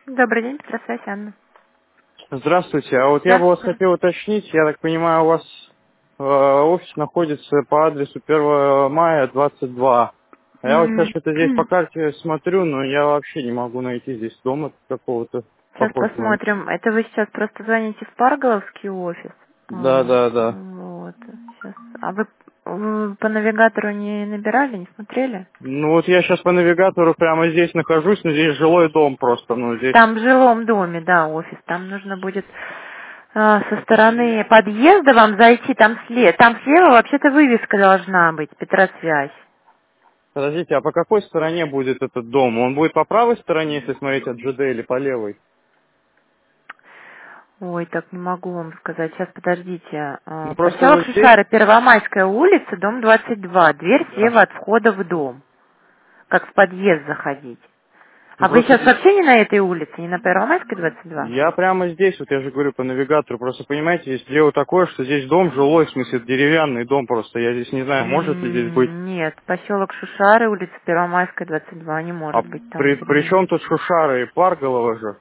Добрый день, Петросвязь Анна. Здравствуйте. А вот я бы вас Здравствуйте. хотел уточнить, я так понимаю, у вас офис находится по адресу 1 мая, 22. А я вот сейчас что-то здесь по карте смотрю, но я вообще не могу найти здесь дома какого-то Сейчас похожего. посмотрим. Это вы сейчас просто звоните в Парголовский офис? Да, да, да. Вот. Сейчас. А вы по навигатору не набирали, не смотрели? Ну вот я сейчас по навигатору прямо здесь нахожусь, но здесь жилой дом просто, ну здесь. Там в жилом доме, да, офис. Там нужно будет со стороны подъезда вам зайти. Там слева вообще-то вывеска должна быть, Петросвязь. Подождите, а по какой стороне будет этот дом? Он будет по правой стороне, если смотреть от ЖД, или по левой? Ой, так не могу вам сказать. Сейчас, подождите. Ну просто Поселок вот здесь. Шишары, Первомайская улица, дом 22. Дверь Да. слева от входа в дом. Как в подъезд заходить. Ну А вы сейчас просто вообще не на этой улице, не на Первомайской 22? я прямо здесь, вот я же говорю по навигатору, просто понимаете, здесь дело такое, что здесь дом жилой, в смысле деревянный дом просто, я здесь не знаю, может ли здесь быть. Нет, поселок Шушары, улица Первомайская, 22, не А может быть там при деревень. чем тут Шушара и Парголова же?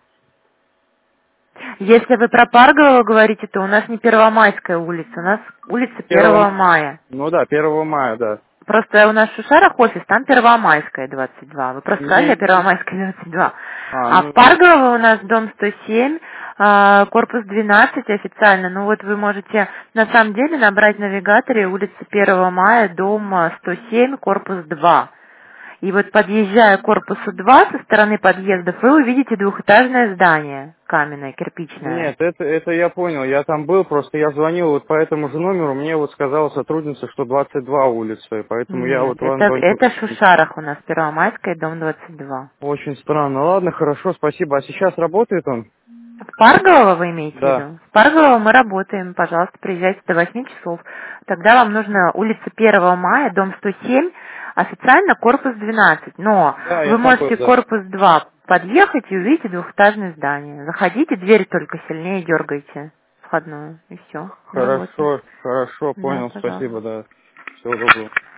Если вы про Парголово говорите, то у нас не Первомайская улица, у нас улица Первого, 1 мая. ну да, 1 мая, да. Просто у нас в Шушарах офис, там Первомайская, 22. Вы просто сказали Не, Первомайская, 22. А в ну, Парголово у нас дом 107, корпус 12 официально. Ну вот вы можете на самом деле набрать в навигаторе улица 1 мая, дом 107, корпус 2. И вот подъезжая к корпусу 2 со стороны подъездов, вы увидите двухэтажное здание, каменное, кирпичное. нет, это я понял, я там был, просто я звонил вот по этому же номеру, мне вот сказала сотрудница, что 22 улица, и поэтому я Нет, вот вам звоню. это в Шушарах у нас, Первомайская, дом 22. Очень странно, ладно, хорошо, спасибо, а сейчас работает он? В Парголово вы имеете в Да. виду? В Парголово мы работаем, пожалуйста, приезжайте до 8 часов. Тогда вам нужно улица 1 мая, дом 107, официально корпус 12. Но Да, я вы там был, можете да. корпус 2 подъехать и увидите двухэтажное здание. Заходите, дверь только сильнее дергайте входную, и все, мы работаем. Хорошо, хорошо, Да, понял, пожалуйста. спасибо, да. Всего доброго.